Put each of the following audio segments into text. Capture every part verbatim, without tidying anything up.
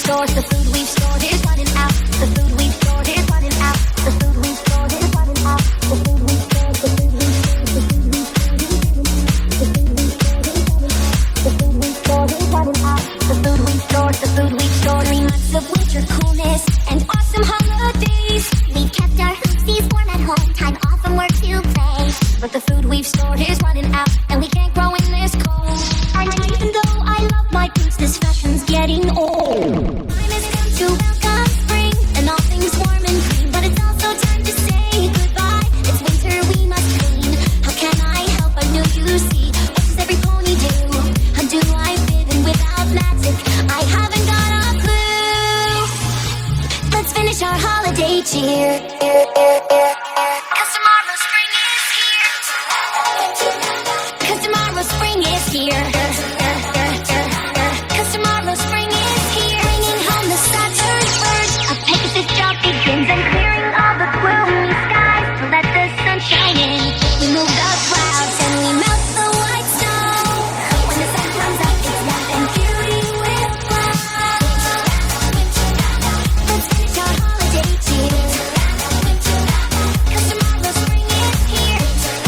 stored, the food we've stored is running out. The food we've stored is running out. The food we've stored is running out. The food we've stored, the food we've stored, the food we've stored is running out. The food we've stored is running out. The food we've stored, the food we've stored. Three months of winter coolness and awesome holidays. We've kept our hoopsies warm at home, time off from work to play. But the food we've stored is running out, and we can't grow in this cold. And even though I love my boots, this fashion's getting old. Time has come to welcome spring, and all things warm and green. But it's also time to say goodbye. It's winter, we must clean. How can I help? I know you see. What does every pony do? How do I fit in without magic? I haven't got a clue. Let's finish our holiday cheer. Cause tomorrow spring is here. Cause tomorrow spring is here. Cause tomorrow spring is here. Bringing home the Saturn's birds. A Pegasus job begins and clearing all the gloomy skies to let the sun shine in. We move the clouds and we melt the white snow. When the sun comes up, it's love and beauty with love. Let's finish our holiday cheer. Cause tomorrow spring is here.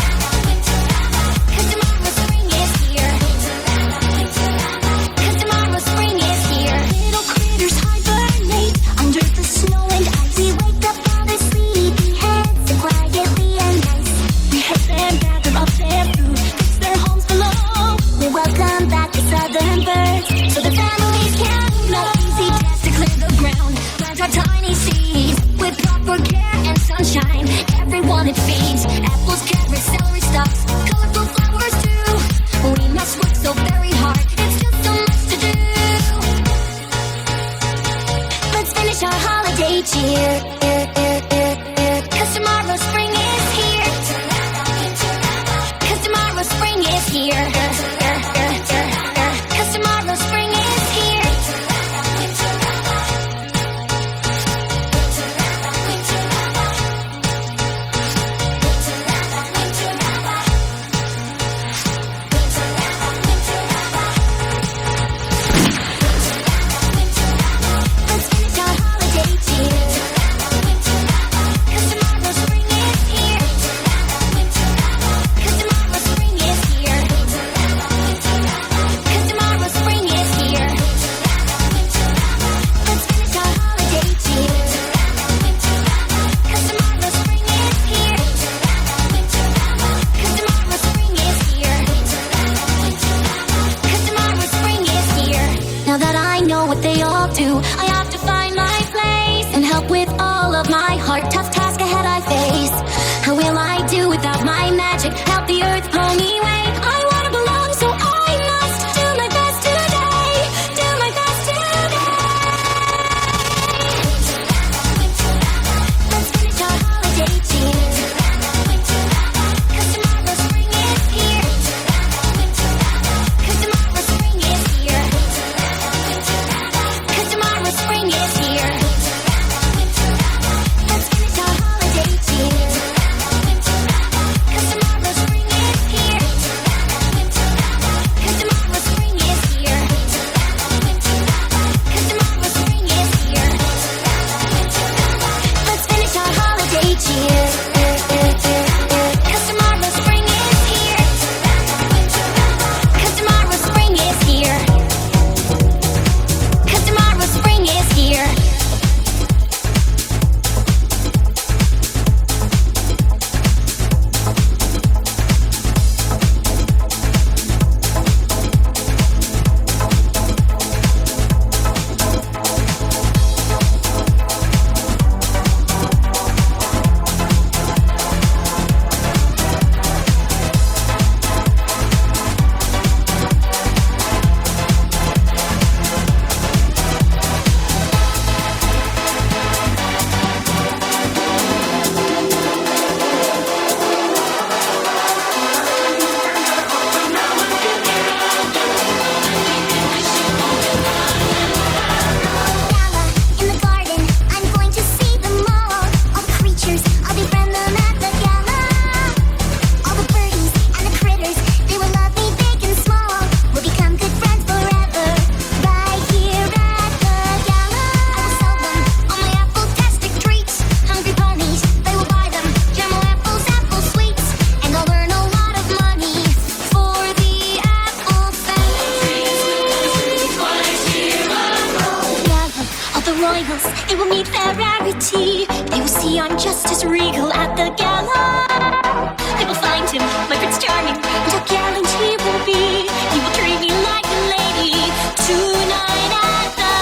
Cause tomorrow spring is here. Cause tomorrow spring is here. Little critters hibernate under the snow and ice. We wake up all their sleepy heads and quietly and nice. We help them gather up their food, fix their homes below. We welcome back the southern birds, So the families can know easy tasks to clear the ground. Plant our tiny seeds with proper care and sunshine. Everyone it feeds. Apples, carrots, celery stalks, colorful flowers too. We must work so very hard. It's just so much to do. Let's finish our holiday cheer. Cause tomorrow spring is here. Cause tomorrow spring is here. Cause tomorrow spring is here. Let's finish our holiday cheer. Cause tomorrow spring is here. Cause tomorrow spring is here. Cause tomorrow spring is here. Let's finish our holiday cheer. Cause tomorrow spring is here. Cause tomorrow spring is here. Cause tomorrow spring is here. Now that I know what they all do, I have to find my place and help with all of my heart. Tough task ahead I face. How will I do without my magic? Help the earth pony way. I wanna belong, so I must do my best today. Do my best today. Let's finish our holiday cheer. Cause tomorrow spring is here. Cause tomorrow spring is here. Cause tomorrow spring is here. Let's finish our holiday cheer. Cause tomorrow spring is here. royals, it will meet their rarity. They will see I'm just as regal at the gala. They will find him, my Prince Charming, and how gallant he will be. He will treat me like a lady tonight at the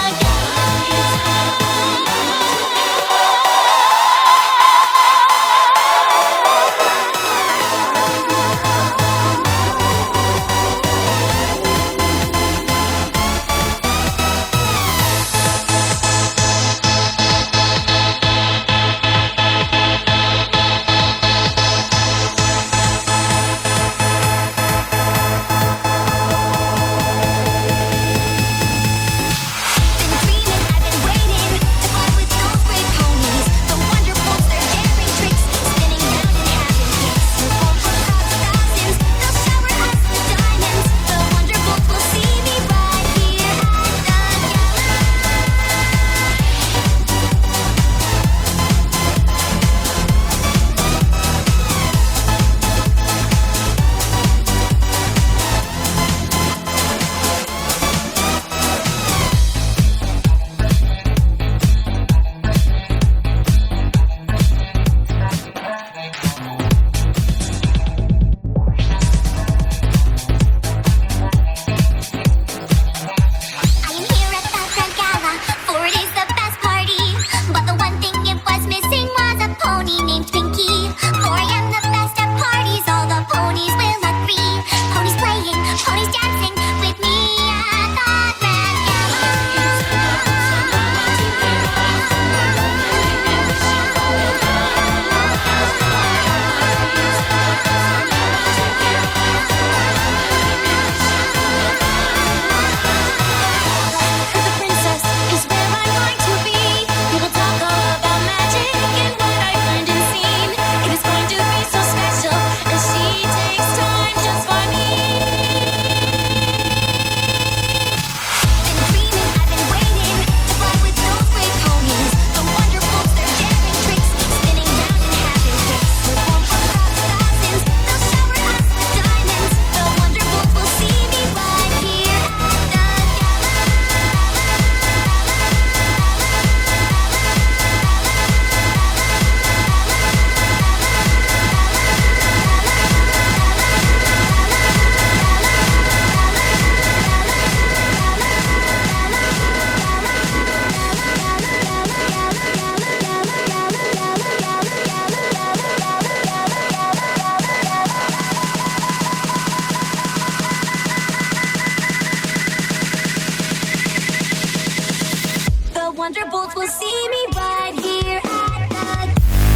Wonderbolts will see me right here at the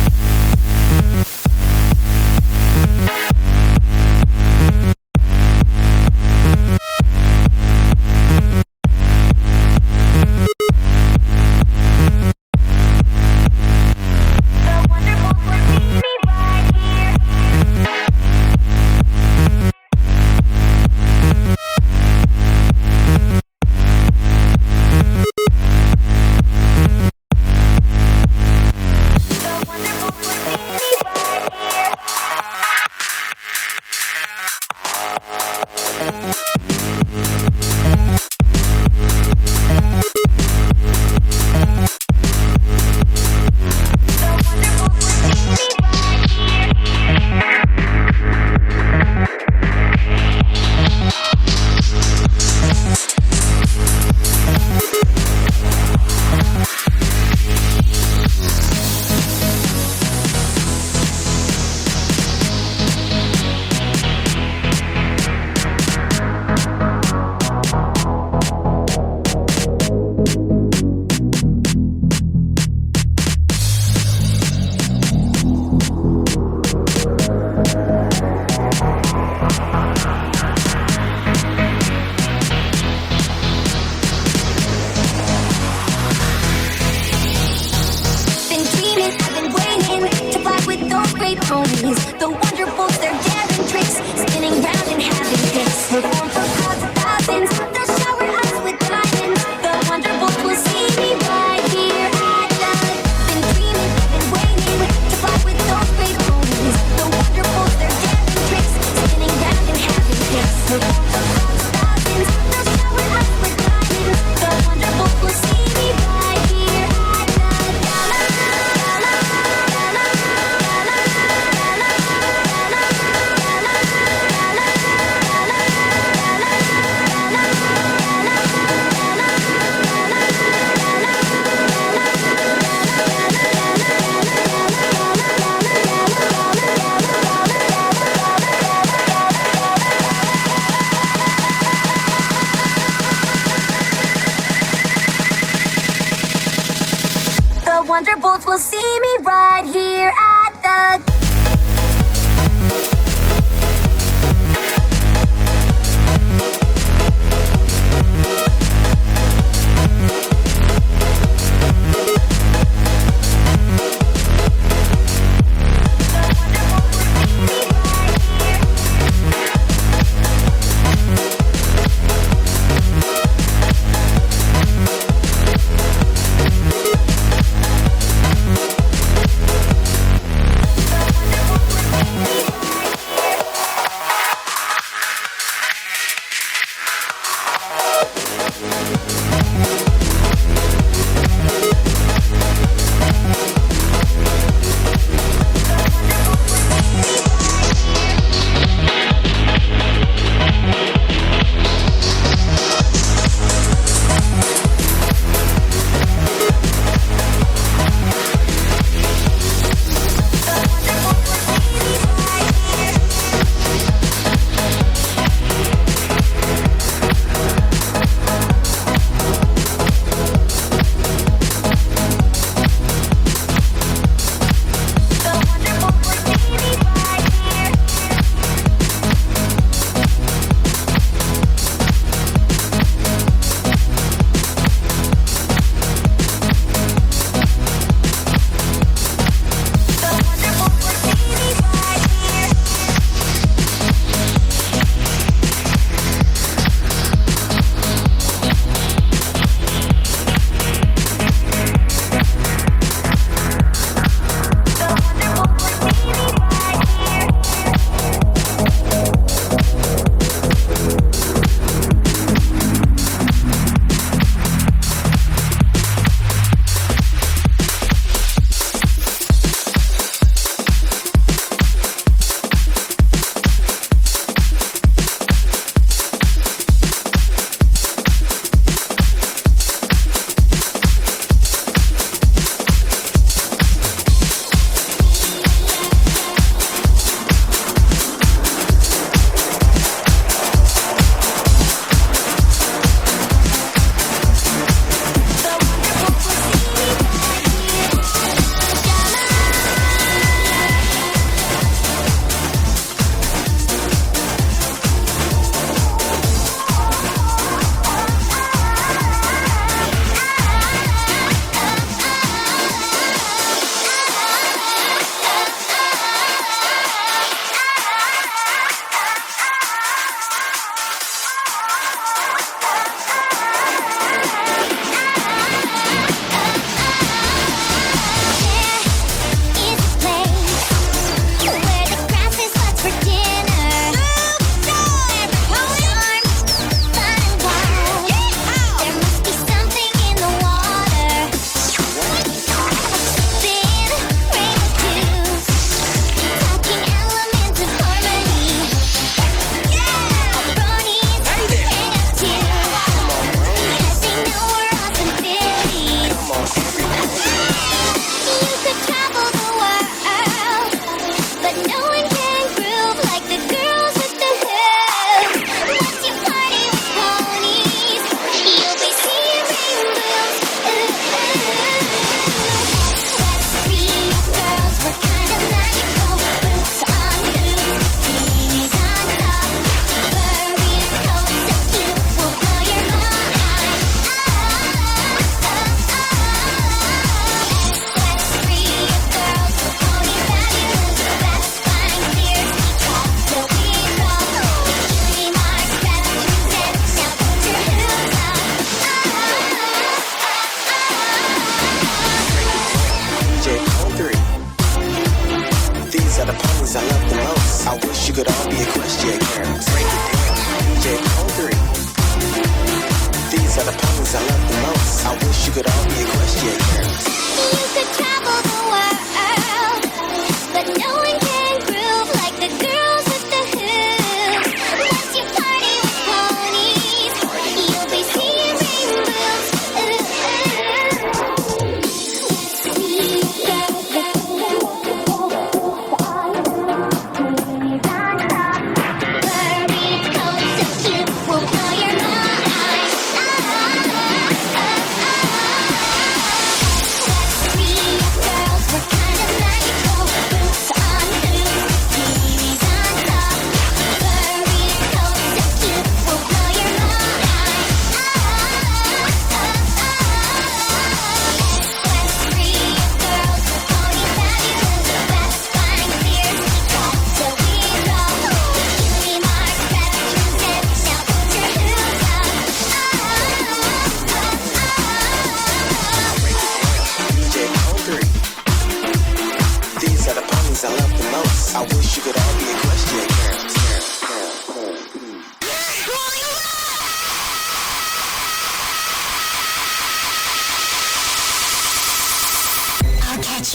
ponies. The Wonderbolts, they're daring tricks, spinning round and having fits. Perform for crowds of thousands, they'll shower us with diamonds. The Wonderbolts will see me right here at the. Been dreaming, been waiting to fly with those great ponies. The Wonderbolts, they're daring tricks, spinning round and having fits. Perform for crowds of thousands, they'll shower us with diamonds. The Wonderbolts will see me right here. Wonderbolts will see me right here at the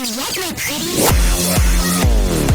you like my pretty?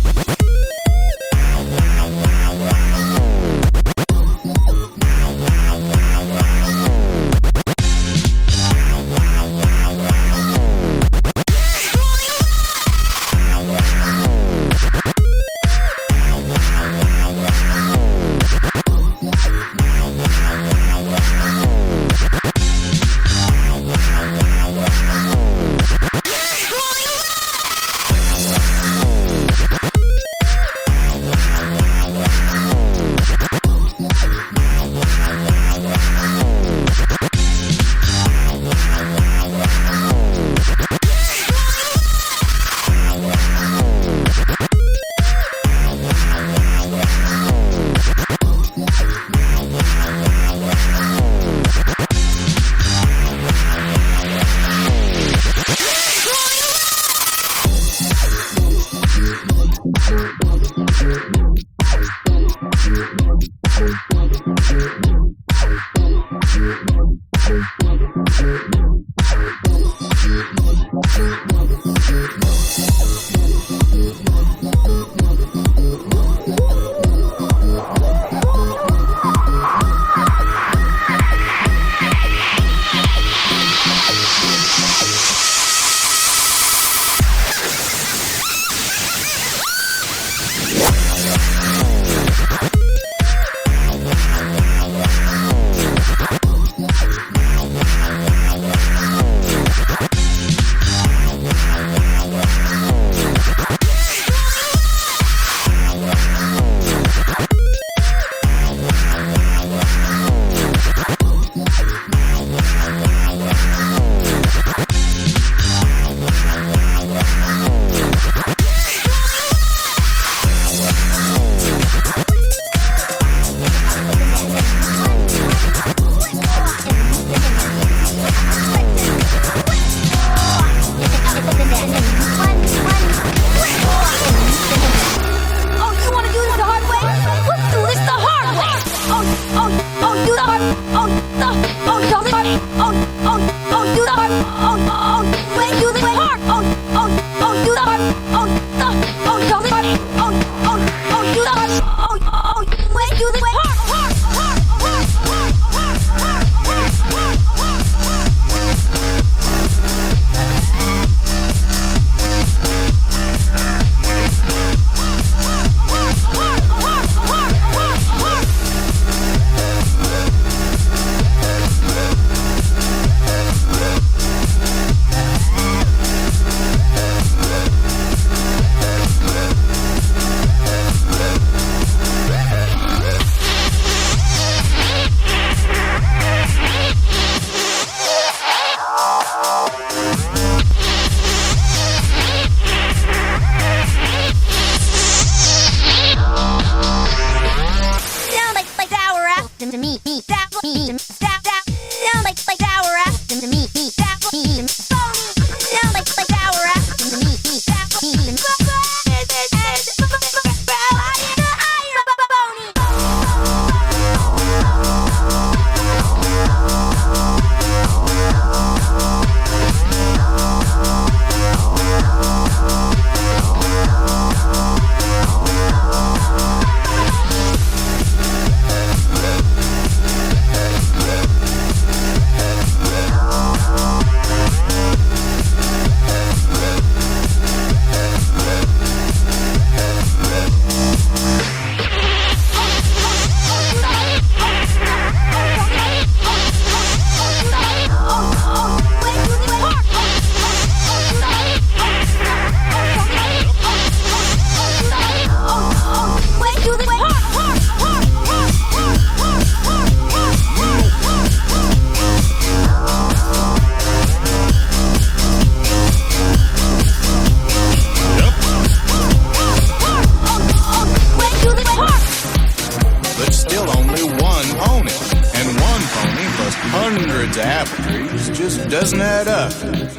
hundreds of apple trees just doesn't add up.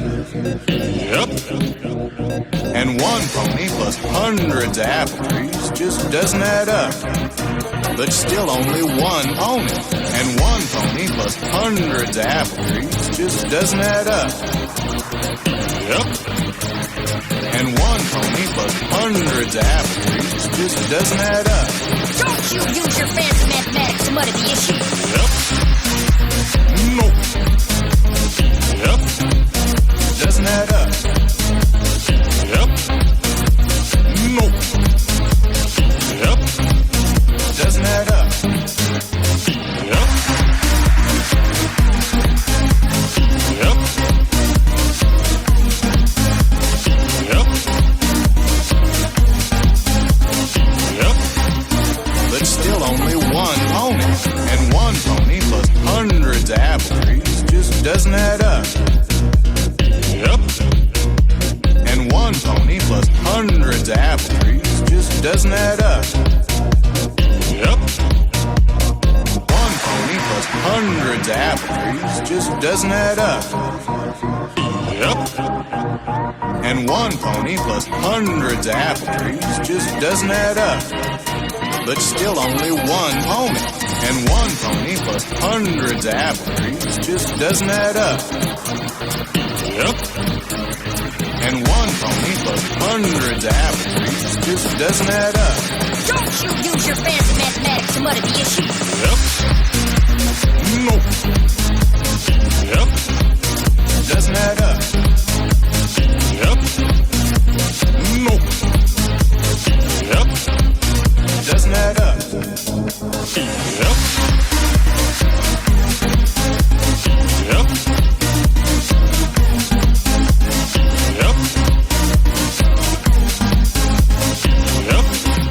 Yep. And one pony plus hundreds of apple trees just doesn't add up. But still only one pony. And one pony plus hundreds of apple trees just doesn't add up. Yep. And one pony plus hundreds of apple trees just doesn't add up. Don't you use your fancy mathematics to muddy the issue. Yep. Nope. Yep. Doesn't add up. Yep. Nope. Yep. Doesn't add up. Yep. Yep. Yep. Yep. But still only one pony. And one pony plus hundreds of apple trees just doesn't add up. Yep. And one pony plus hundreds of apple trees just doesn't add up. Yep. One pony plus hundreds of apple trees just doesn't add up. Yep. And one pony plus hundreds of apple trees just doesn't add up. But still only one pony. And one pony plus hundreds of apple trees just doesn't add up. Yep. And one pony plus hundreds of apple trees just doesn't add up. Don't you use your fancy mathematics to muddy the issue. Yep. Nope. Yep. Doesn't add up. Yep. Nope. Yep. Doesn't add up. Yep. Yep. Yep. Yep.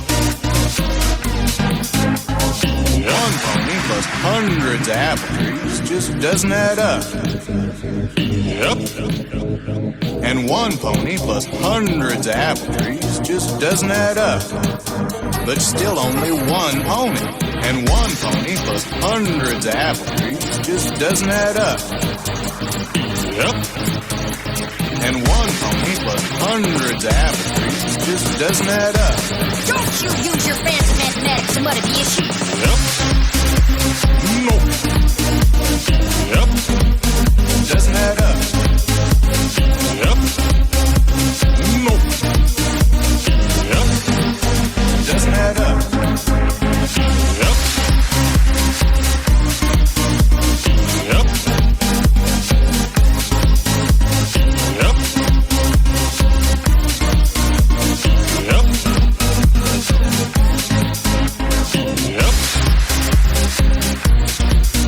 One pony plus hundreds of apple trees just doesn't add up. Yep. And one pony plus hundreds of apple trees just doesn't add up. But still only one pony. And one pony plus hundreds of apple trees just doesn't add up. Yep. And one pony plus hundreds of apple trees just doesn't add up. Don't you use your fancy mathematics to muddy the issue. Yep. Nope. Yep. Doesn't add up. Yep. Nope. Yep. Doesn't add up. Yep. Yep. Yep. Yep. Yep.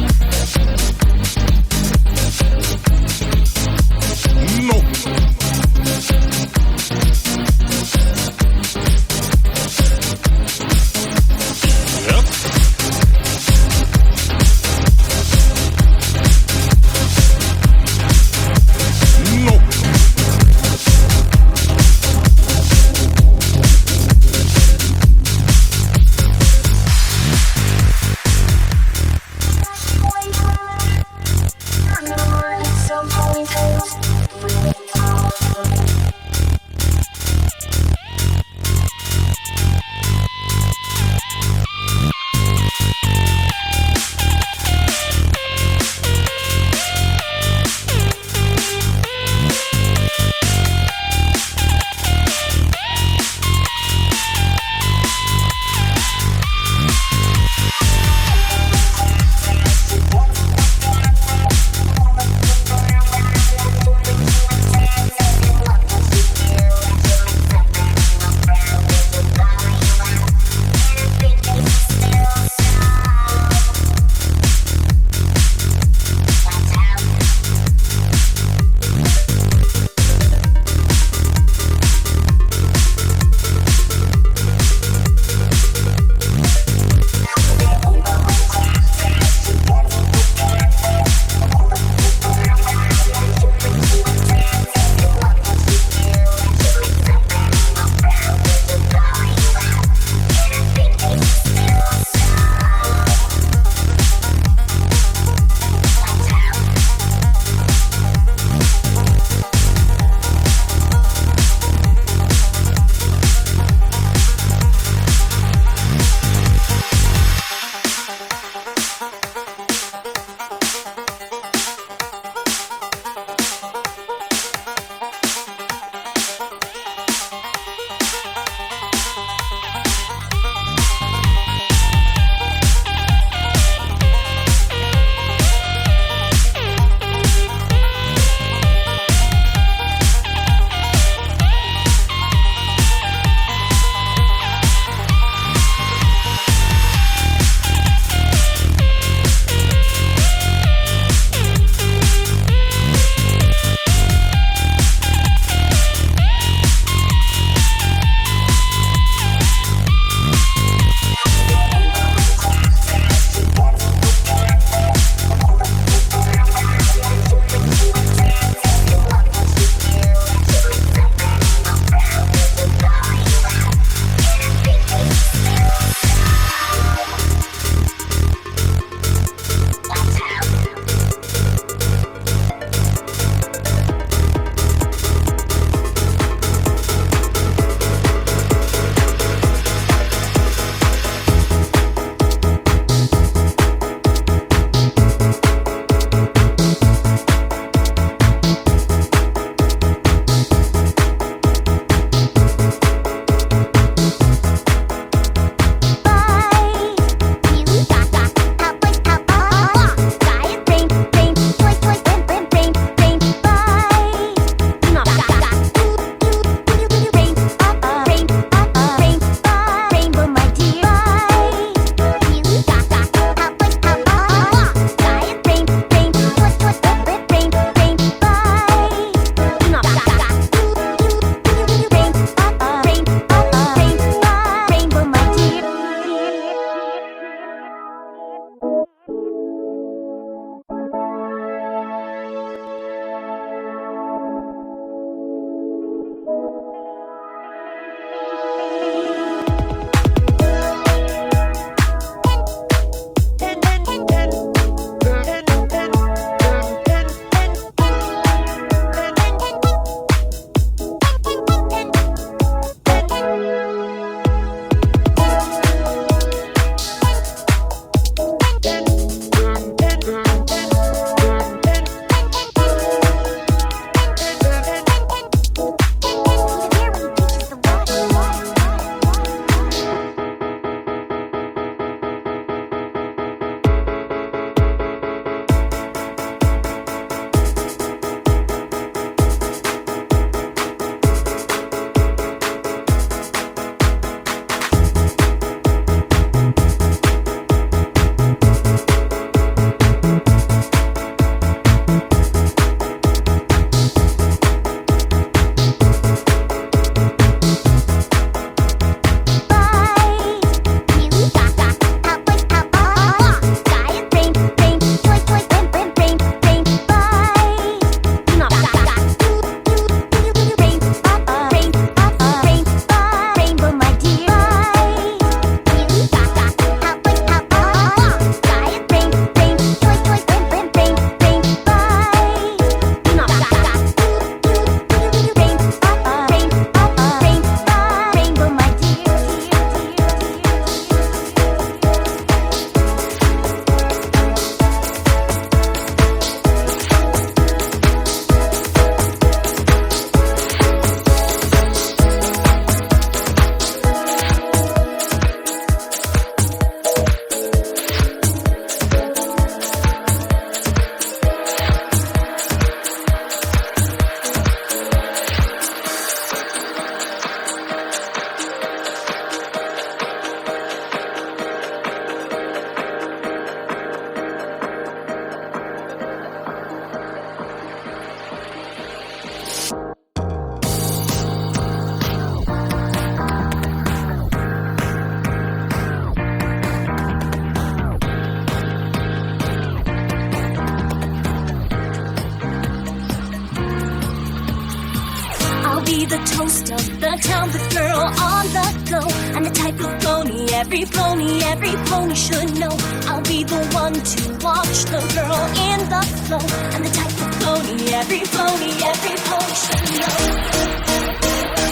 coast of the town, the girl on the go. I'm the type of pony every pony, every pony should know. I'll be the one to watch the girl in the flow. I'm the type of pony every pony, every pony should know.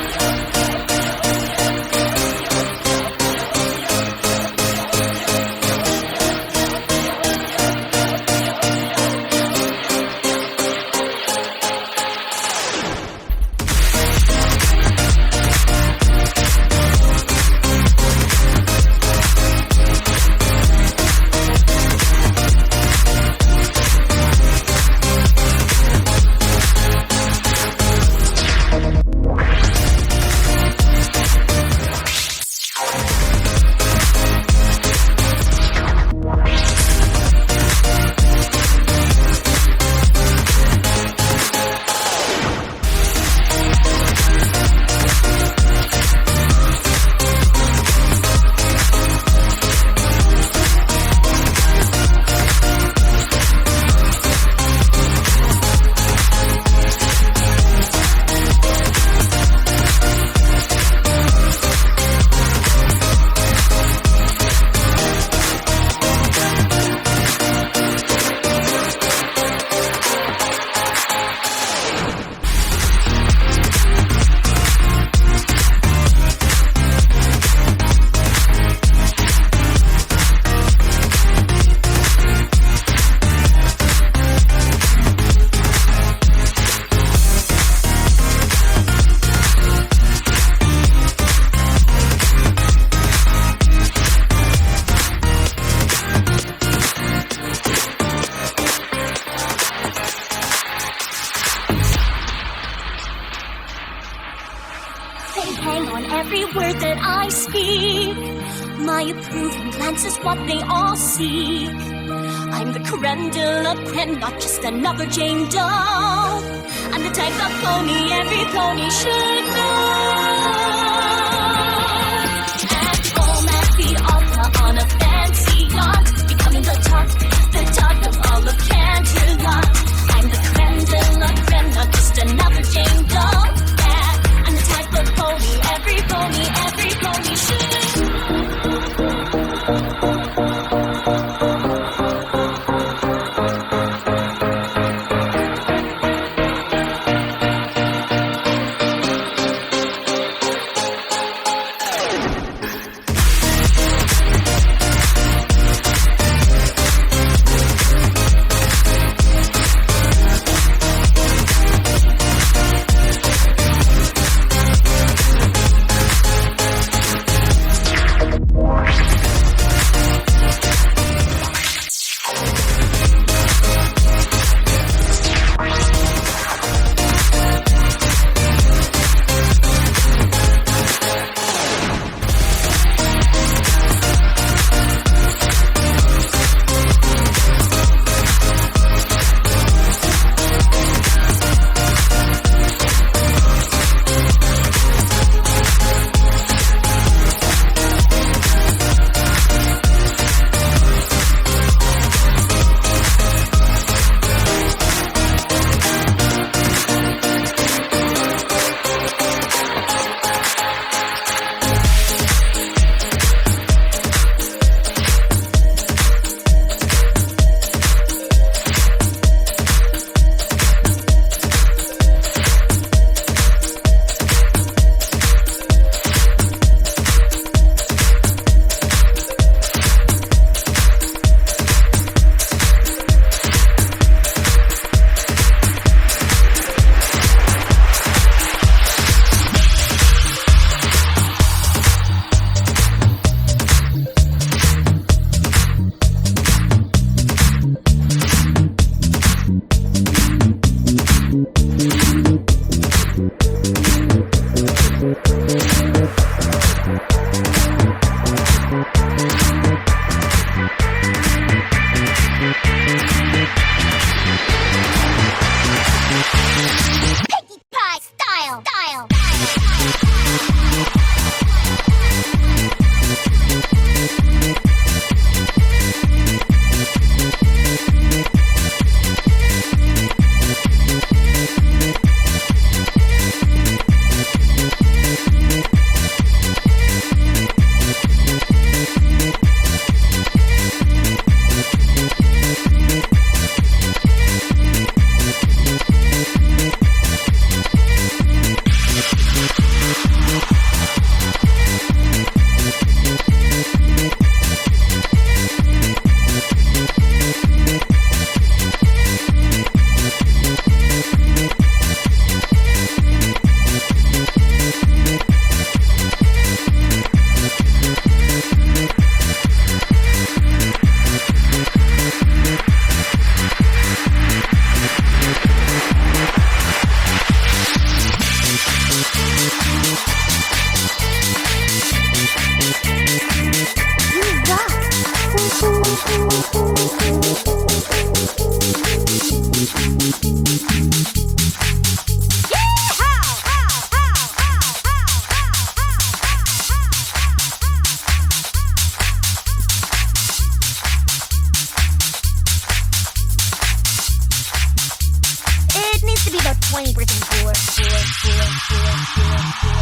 My approving glance is what they all seek. I'm the creme de la creme, not just another Jane Doe. I'm the type of pony every pony should know. At home at the opera on a fancy yacht, becoming the talk, the talk of all of Canterlot. I'm the creme de la creme, not just another Jane Doe. Yeah, I'm the type of pony every pony, every pony should know. It needs to be about twenty percent cooler. Cooler, cooler, cooler, cooler,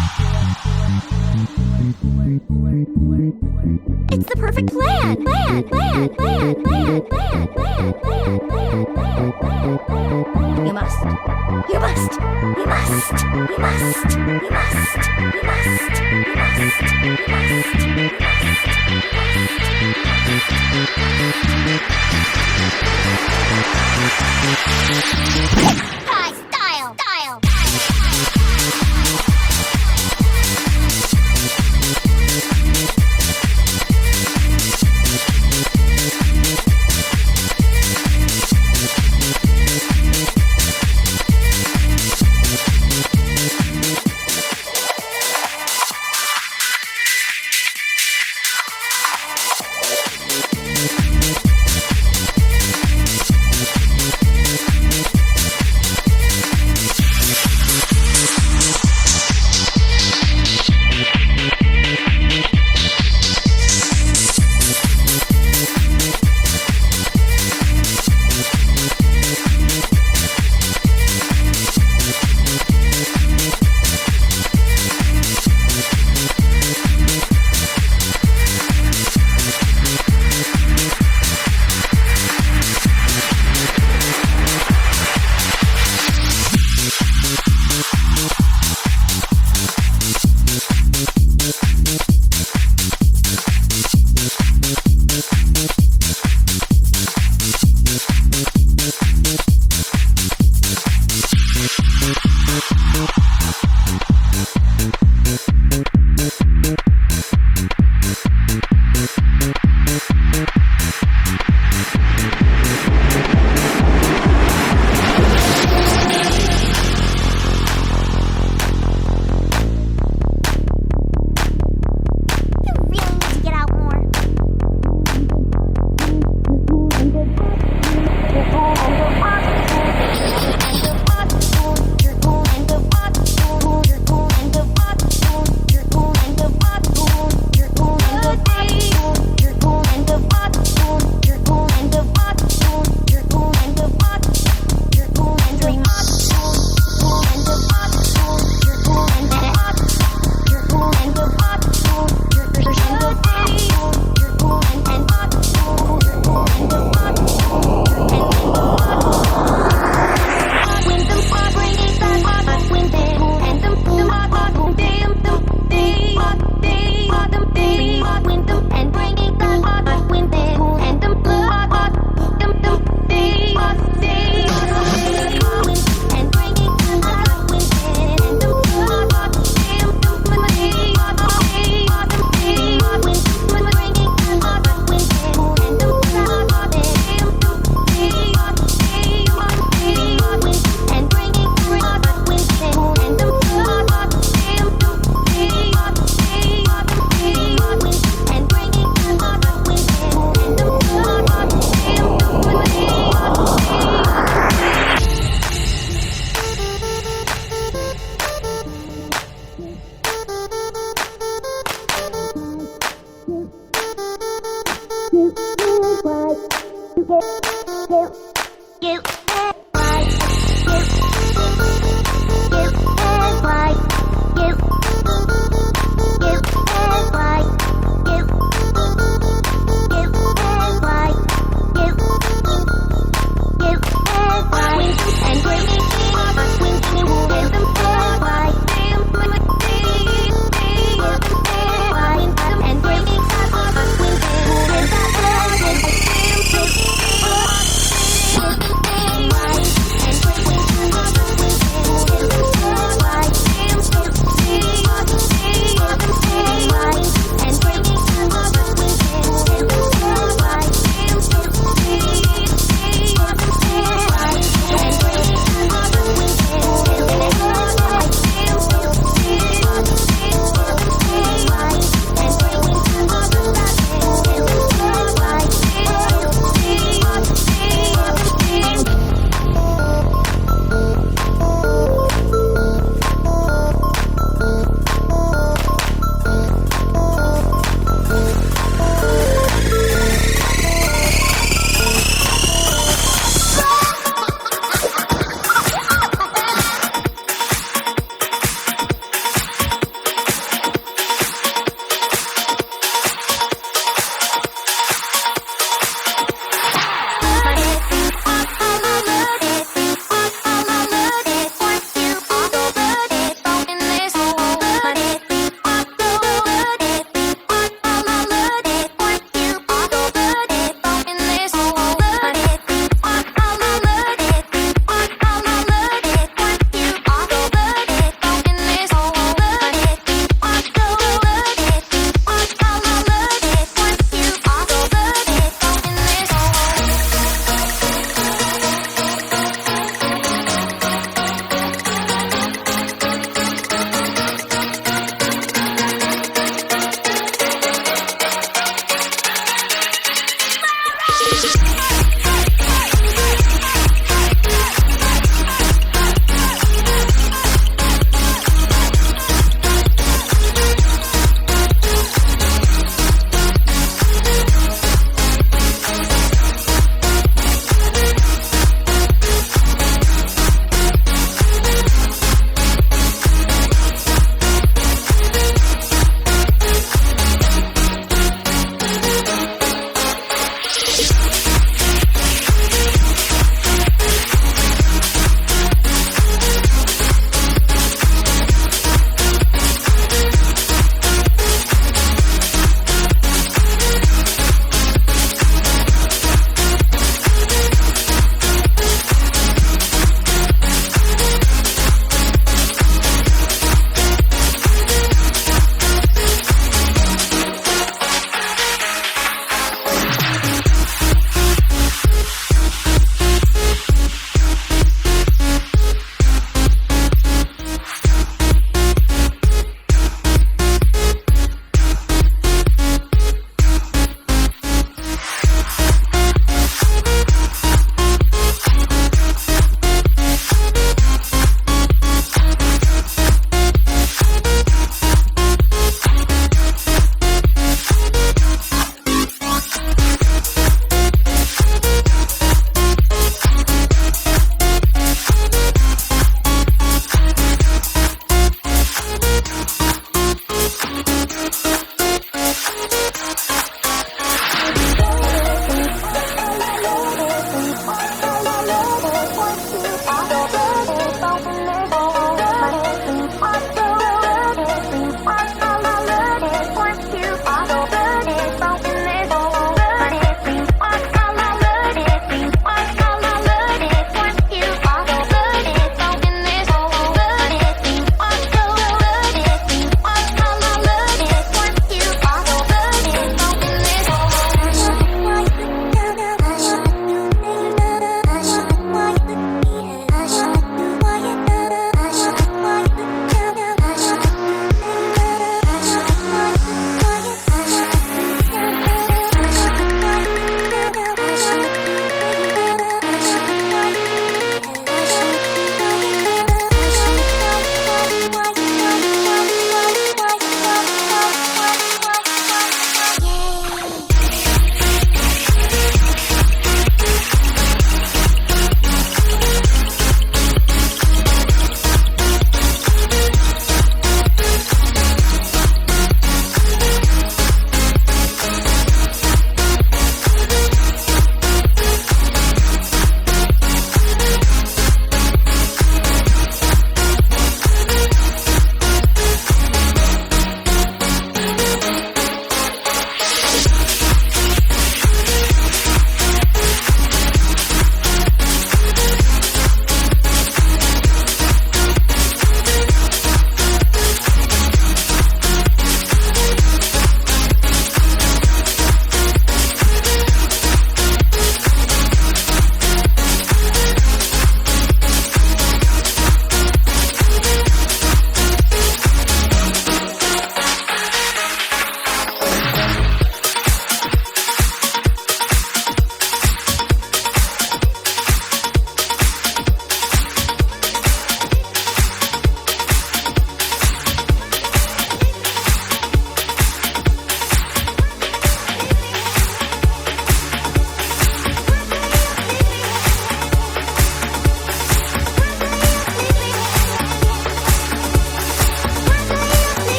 cooler, cooler, cooler, cooler. It's the perfect plan. Plan, plan, plan, plan, plan, plan, plan, plan, plan, plan, plan. You must. You must. You must. You must. You must. You must. You must. You must. High style, style.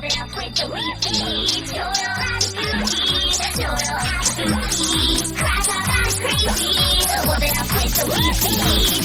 it up with the repeat. Total activity, total activity. Crash out, that's crazy. Whoop it up with the repeat.